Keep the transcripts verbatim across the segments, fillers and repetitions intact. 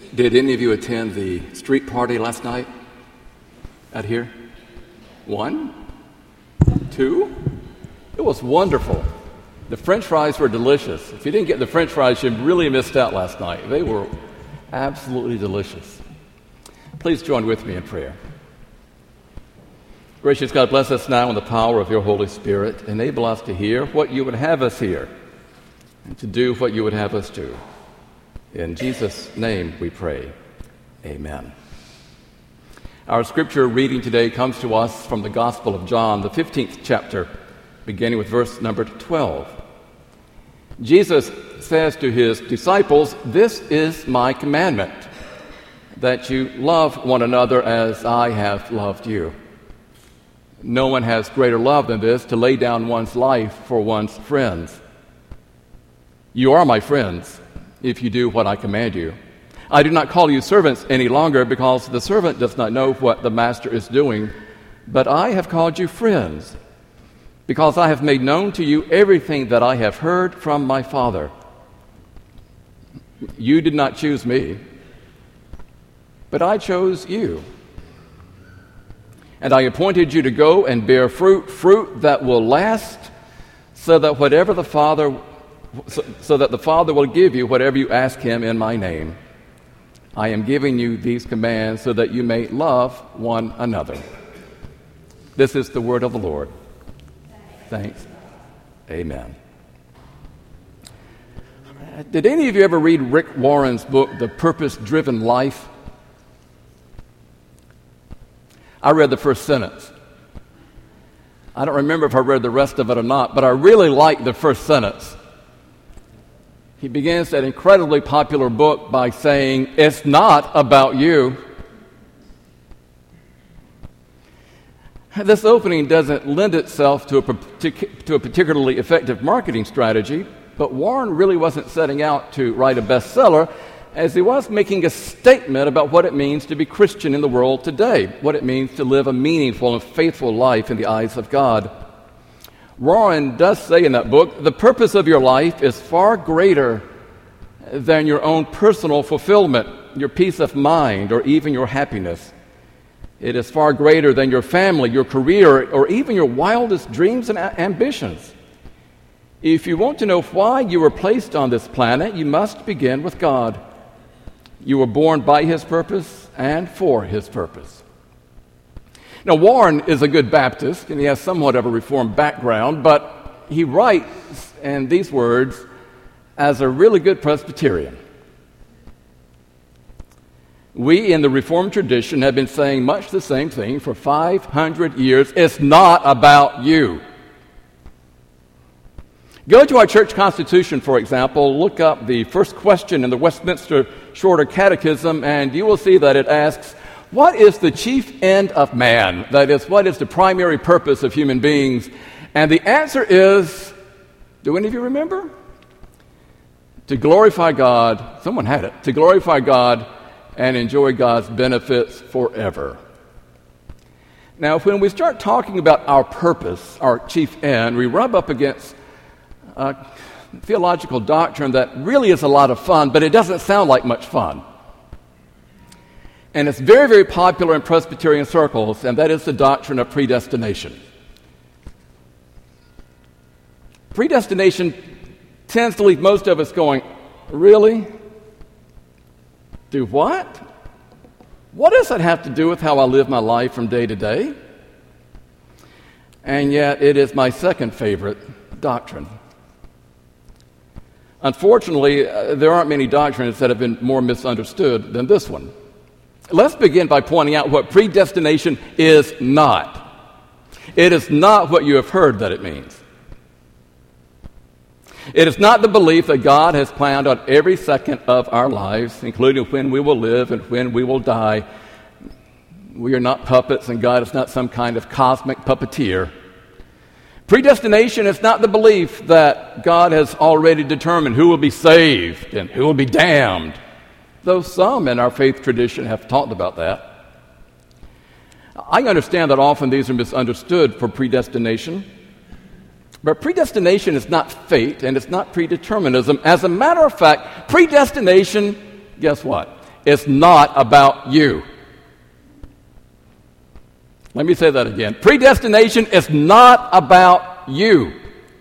Did any of you attend the street party last night out here? One? Two? It was wonderful. The French fries were delicious. If you didn't get the French fries, you really missed out last night. They were absolutely delicious. Please join with me in prayer. Gracious God, bless us now in the power of your Holy Spirit. Enable us to hear what you would have us hear and to do what you would have us do. In Jesus' name we pray. Amen. Our scripture reading today comes to us from the Gospel of John, the fifteenth chapter, beginning with verse number twelve. Jesus says to his disciples, "This is my commandment, that you love one another as I have loved you. No one has greater love than this, to lay down one's life for one's friends. You are my friends, if you do what I command you. I do not call you servants any longer, because the servant does not know what the master is doing, but I have called you friends, because I have made known to you everything that I have heard from my Father. You did not choose me, but I chose you. And I appointed you to go and bear fruit, fruit that will last, so that whatever the Father So, so that the Father will give you whatever you ask him in my name. I am giving you these commands so that you may love one another." This is the word of the Lord. Thanks. Amen. Did any of you ever read Rick Warren's book, The Purpose-Driven Life? I read the first sentence. I don't remember if I read the rest of it or not, but I really liked the first sentence. He begins that incredibly popular book by saying, "It's not about you." This opening doesn't lend itself to a, partic- to a particularly effective marketing strategy, but Warren really wasn't setting out to write a bestseller, as he was making a statement about what it means to be Christian in the world today, what it means to live a meaningful and faithful life in the eyes of God. Warren does say in that book, the purpose of your life is far greater than your own personal fulfillment, your peace of mind, or even your happiness. It is far greater than your family, your career, or even your wildest dreams and a- ambitions. If you want to know why you were placed on this planet, you must begin with God. You were born by his purpose and for his purpose. Now, Warren is a good Baptist, and he has somewhat of a Reformed background, but he writes in these words as a really good Presbyterian. We in the Reformed tradition have been saying much the same thing for five hundred years. It's not about you. Go to our church constitution, for example, look up the first question in the Westminster Shorter Catechism, and you will see that it asks, what is the chief end of man? That is, what is the primary purpose of human beings? And the answer is, do any of you remember? To glorify God, someone had it, to glorify God and enjoy God's benefits forever. Now, when we start talking about our purpose, our chief end, we rub up against a theological doctrine that really is a lot of fun, but it doesn't sound like much fun. And it's very, very popular in Presbyterian circles, and that is the doctrine of predestination. Predestination tends to leave most of us going, really? Do what? What does that have to do with how I live my life from day to day? And yet, it is my second favorite doctrine. Unfortunately, uh, there aren't many doctrines that have been more misunderstood than this one. Let's begin by pointing out what predestination is not. It is not what you have heard that it means. It is not the belief that God has planned on every second of our lives, including when we will live and when we will die. We are not puppets, and God is not some kind of cosmic puppeteer. Predestination is not the belief that God has already determined who will be saved and who will be damned, though some in our faith tradition have talked about that. I understand that often these are misunderstood for predestination, but predestination is not fate and it's not predeterminism. As a matter of fact, predestination, guess what? It's not about you. Let me say that again. Predestination is not about you.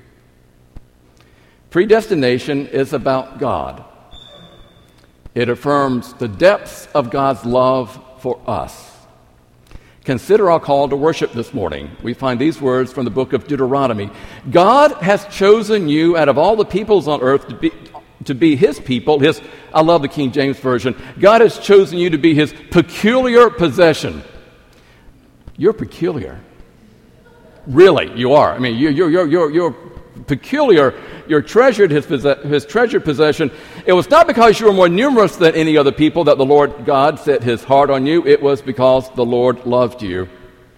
Predestination is about God. It affirms the depths of God's love for us. Consider our call to worship this morning. We find these words from the book of Deuteronomy. God has chosen you out of all the peoples on earth to be, to be his people. His, I love the King James Version. God has chosen you to be his peculiar possession. You're peculiar. Really, you are. I mean, you're, you're, you're, you're, you're peculiar. You're treasured, his, his treasured possession. It was not because you were more numerous than any other people that the Lord God set his heart on you. It was because the Lord loved you.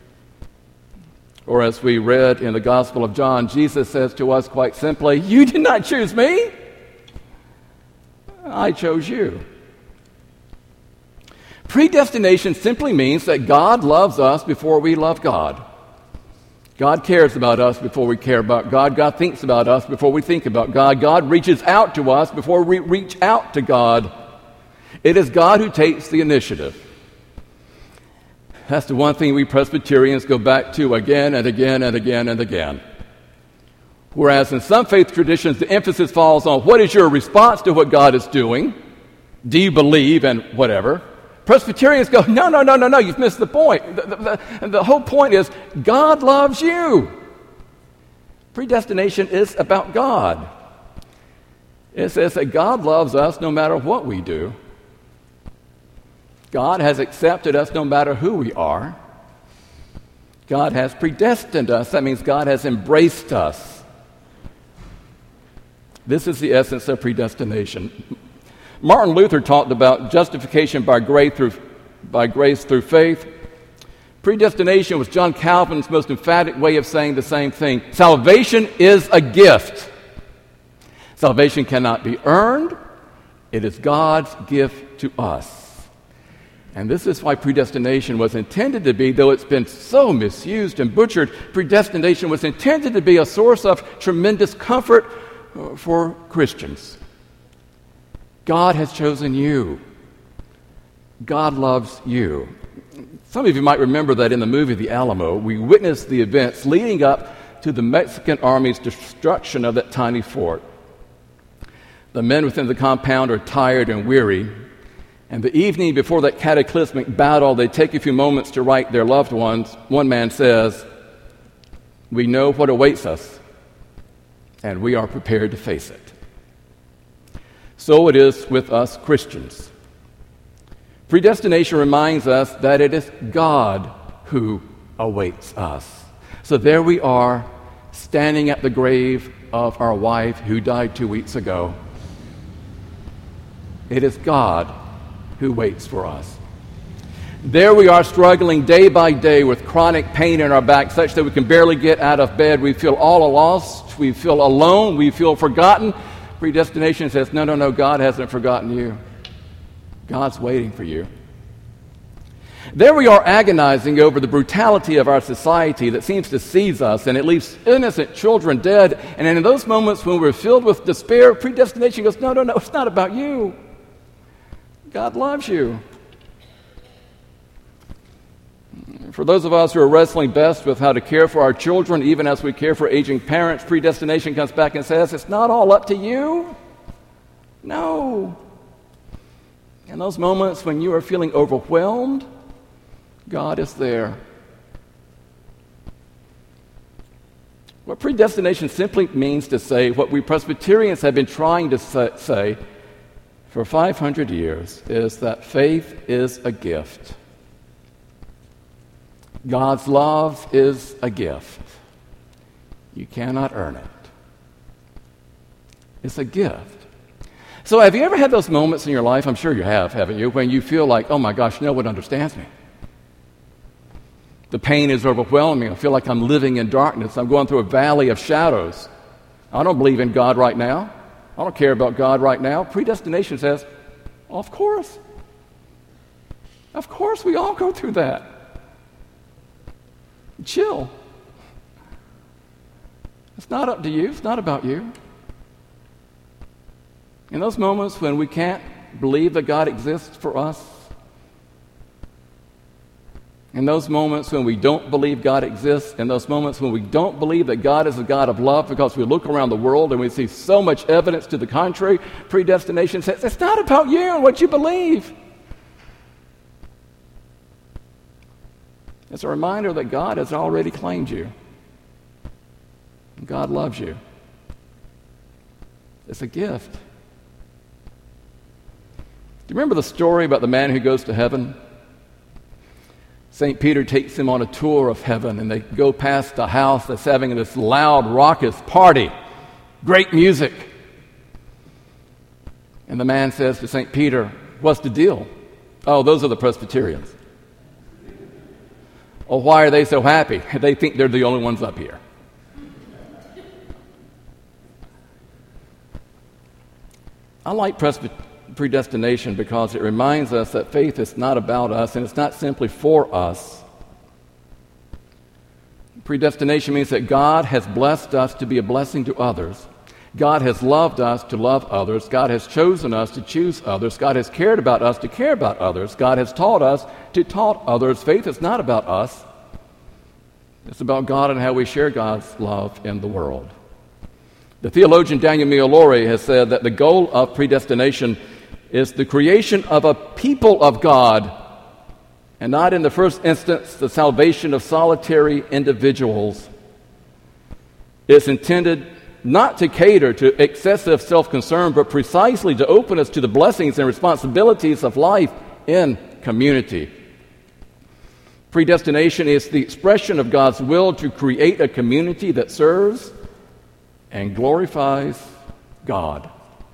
Or as we read in the Gospel of John, Jesus says to us quite simply, you did not choose me. I chose you. Predestination simply means that God loves us before we love God. God cares about us before we care about God. God thinks about us before we think about God. God reaches out to us before we reach out to God. It is God who takes the initiative. That's the one thing we Presbyterians go back to again and again and again and again. Whereas in some faith traditions, the emphasis falls on what is your response to what God is doing? Do you believe and whatever? Presbyterians go, no, no, no, no, no, you've missed the point. The, the, the, the whole point is God loves you. Predestination is about God. It says that God loves us no matter what we do. God has accepted us no matter who we are. God has predestined us. That means God has embraced us. This is the essence of predestination. Martin Luther talked about justification by grace through, by grace through faith. Predestination was John Calvin's most emphatic way of saying the same thing. Salvation is a gift. Salvation cannot be earned. It is God's gift to us. And this is why predestination was intended to be, though it's been so misused and butchered, predestination was intended to be a source of tremendous comfort for Christians. God has chosen you. God loves you. Some of you might remember that in the movie The Alamo, we witnessed the events leading up to the Mexican army's destruction of that tiny fort. The men within the compound are tired and weary, and the evening before that cataclysmic battle, they take a few moments to write their loved ones. One man says, "We know what awaits us, and we are prepared to face it." So it is with us Christians. Predestination reminds us that it is God who awaits us. So there we are, standing at the grave of our wife who died two weeks ago. It is God who waits for us. There we are, struggling day by day with chronic pain in our back such that we can barely get out of bed. We feel all lost. We feel alone. We feel forgotten. Predestination says, no, no, no, God hasn't forgotten you. God's waiting for you. There we are, agonizing over the brutality of our society that seems to seize us, and it leaves innocent children dead. And in those moments when we're filled with despair, predestination goes, no, no, no, it's not about you. God loves you. For those of us who are wrestling best with how to care for our children, even as we care for aging parents, predestination comes back and says, it's not all up to you. No. In those moments when you are feeling overwhelmed, God is there. What predestination simply means to say, what we Presbyterians have been trying to say for five hundred years, is that faith is a gift. God's love is a gift. You cannot earn it. It's a gift. So have you ever had those moments in your life, I'm sure you have, haven't you, when you feel like, oh my gosh, no one understands me. The pain is overwhelming. I feel like I'm living in darkness. I'm going through a valley of shadows. I don't believe in God right now. I don't care about God right now. Predestination says, of course. Of course we all go through that. Chill. It's not up to you. It's not about you. In those moments when we can't believe that God exists for us? In those moments when we don't believe God exists, in those moments when we don't believe that God is a God of love because we look around the world and we see so much evidence to the contrary, predestination says, it's not about you and what you believe. It's a reminder that God has already claimed you. God loves you. It's a gift. Do you remember the story about the man who goes to heaven? Saint Peter takes him on a tour of heaven, and they go past a house that's having this loud, raucous party, great music. And the man says to Saint Peter, what's the deal? Oh, those are the Presbyterians. Oh, why are they so happy? They think they're the only ones up here. I like Presbyterians. Predestination because it reminds us that faith is not about us and it's not simply for us. Predestination means that God has blessed us to be a blessing to others. God has loved us to love others. God has chosen us to choose others. God has cared about us to care about others. God has taught us to taught others. Faith is not about us. It's about God and how we share God's love in the world. The theologian Daniel Miolori has said that the goal of predestination is the creation of a people of God, and not in the first instance the salvation of solitary individuals. It's intended not to cater to excessive self-concern, but precisely to open us to the blessings and responsibilities of life in community. Predestination is the expression of God's will to create a community that serves and glorifies God.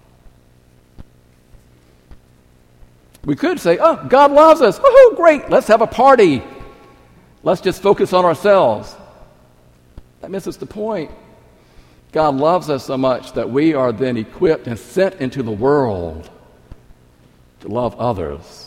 We could say, oh, God loves us. Oh, great. Let's have a party. Let's just focus on ourselves. That misses the point. God loves us so much that we are then equipped and sent into the world to love others.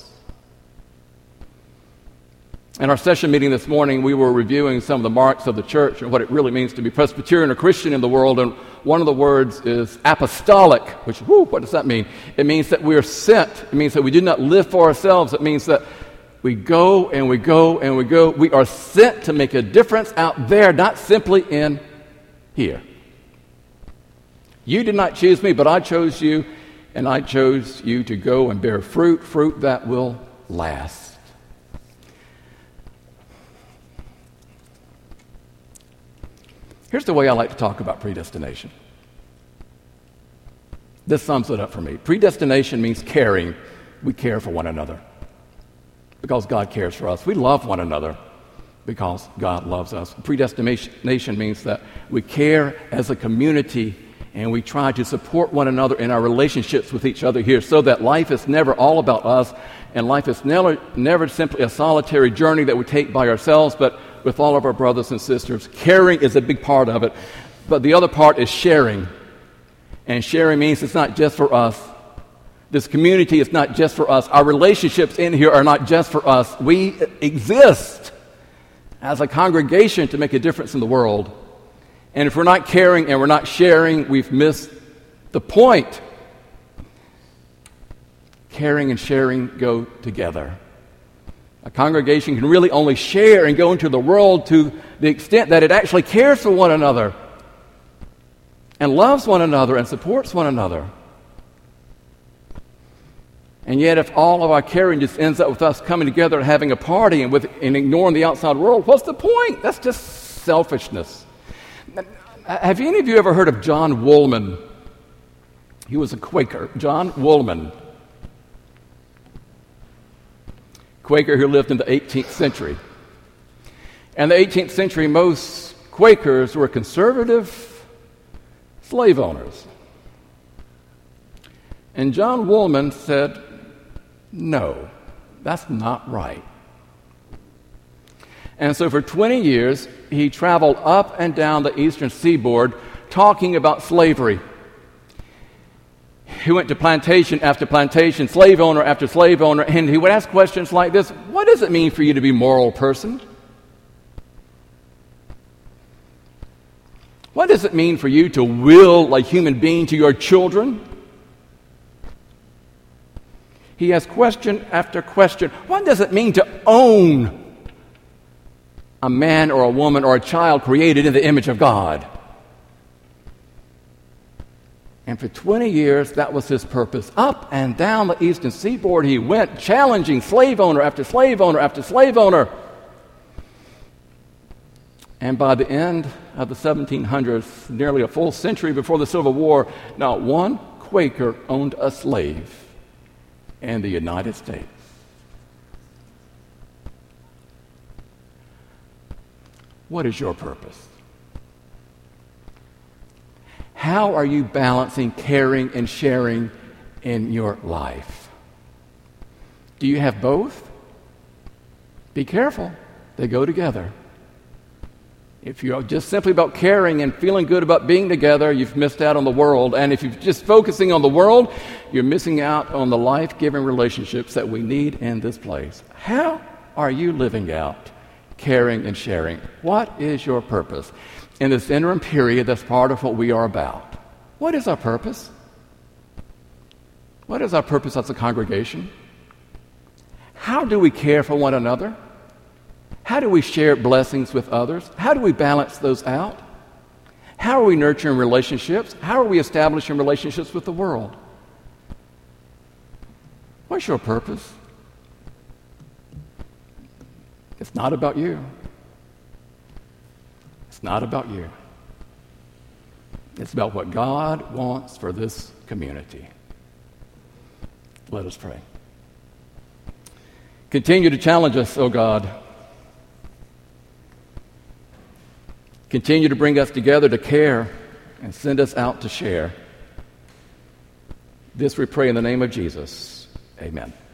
In our session meeting this morning, we were reviewing some of the marks of the church and what it really means to be Presbyterian or Christian in the world. And one of the words is apostolic, which, whew, what does that mean? It means that we are sent. It means that we do not live for ourselves. It means that we go and we go and we go. We are sent to make a difference out there, not simply in here. You did not choose me, but I chose you, and I chose you to go and bear fruit, fruit that will last. Here's the way I like to talk about predestination. This sums it up for me. Predestination means caring. We care for one another because God cares for us. We love one another because God loves us. Predestination means that we care as a community and we try to support one another in our relationships with each other here so that life is never all about us and life is never, never simply a solitary journey that we take by ourselves, but with all of our brothers and sisters. Caring is a big part of it, but the other part is sharing. And sharing means it's not just for us. This community is not just for us. Our relationships in here are not just for us. We exist as a congregation to make a difference in the world. And if we're not caring and we're not sharing, we've missed the point. Caring and sharing go together. A congregation can really only share and go into the world to the extent that it actually cares for one another and loves one another and supports one another. And yet if all of our caring just ends up with us coming together and having a party and, with, and ignoring the outside world, what's the point? That's just selfishness. Have any of you ever heard of John Woolman? He was a Quaker. John Woolman. Quaker who lived in the eighteenth century. In the eighteenth century, most Quakers were conservative slave owners. And John Woolman said, no, that's not right. And so for twenty years, he traveled up and down the eastern seaboard talking about slavery. He went to plantation after plantation, slave owner after slave owner, and he would ask questions like this: what does it mean for you to be a moral person? What does it mean for you to will like human being to your children? He has question after question. What does it mean to own a man or a woman or a child created in the image of God? And for twenty years, that was his purpose. Up and down the eastern seaboard, he went challenging slave owner after slave owner after slave owner. And by the end of the seventeen hundreds, nearly a full century before the Civil War, not one Quaker owned a slave in the United States. What is your purpose? How are you balancing caring and sharing in your life? Do you have both? Be careful. They go together. If you're just simply about caring and feeling good about being together, you've missed out on the world. And if you're just focusing on the world, you're missing out on the life-giving relationships that we need in this place. How are you living out caring and sharing? What is your purpose? In this interim period, that's part of what we are about. What is our purpose? What is our purpose as a congregation? How do we care for one another? How do we share blessings with others? How do we balance those out? How are we nurturing relationships? How are we establishing relationships with the world? What's your purpose? It's not about you. It's not about you. It's about what God wants for this community. Let us pray. Continue to challenge us, O God. Continue to bring us together to care and send us out to share. This we pray in the name of Jesus. Amen.